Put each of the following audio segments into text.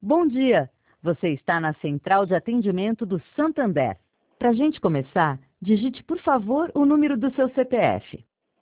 Bom dia! Você está na Central de Atendimento do Santander. Para a gente começar, digite, por favor, o número do seu CPF.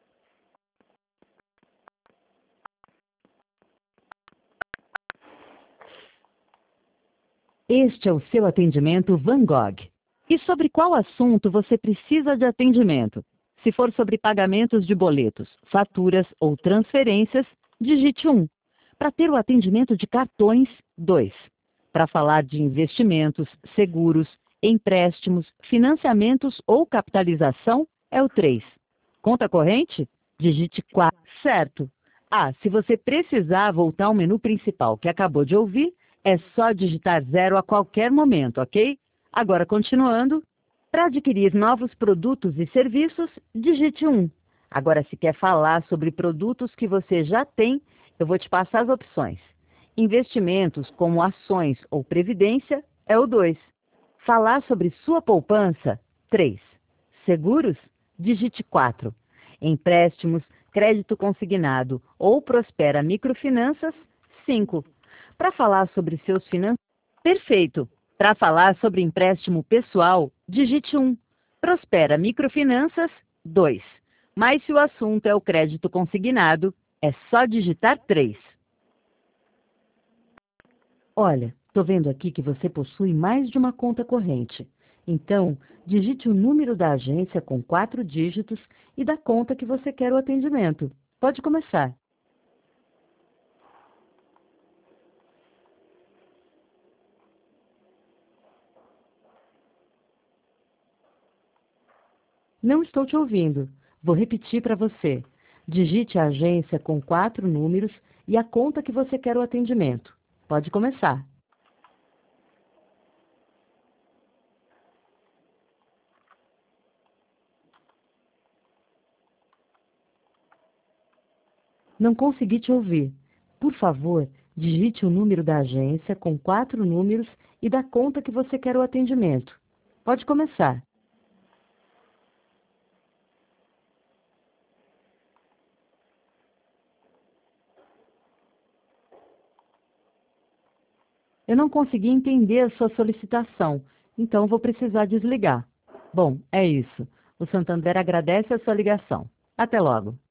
Este é o seu atendimento Van Gogh. E sobre qual assunto você precisa de atendimento? Se for sobre pagamentos de boletos, faturas ou transferências, digite 1. Para ter o atendimento de cartões, 2. Para falar de investimentos, seguros, empréstimos, financiamentos ou capitalização, é o 3. Conta corrente? Digite 4. Certo. Se você precisar voltar ao menu principal que acabou de ouvir, é só digitar 0 a qualquer momento, ok? Agora, continuando. Para adquirir novos produtos e serviços, digite 1. Agora, se quer falar sobre produtos que você já tem, eu vou te passar as opções. Investimentos, como ações ou previdência, é o 2. Falar sobre sua poupança, 3. Seguros, digite 4. Empréstimos, crédito consignado ou Prospera Microfinanças, 5. Para falar sobre seus finanças, perfeito. Para falar sobre empréstimo pessoal, digite 1. Prospera Microfinanças, 2. Mas se o assunto é o crédito consignado, é só digitar 3. Olha, estou vendo aqui que você possui mais de uma conta corrente. Então, digite o número da agência com 4 dígitos e da conta que você quer o atendimento. Pode começar. Não estou te ouvindo. Vou repetir para você. Digite a agência com 4 números e a conta que você quer o atendimento. Pode começar. Não consegui te ouvir. Por favor, digite o número da agência com 4 números e da conta que você quer o atendimento. Pode começar. Eu não consegui entender a sua solicitação, então vou precisar desligar. Bom, é isso. O Santander agradece a sua ligação. Até logo.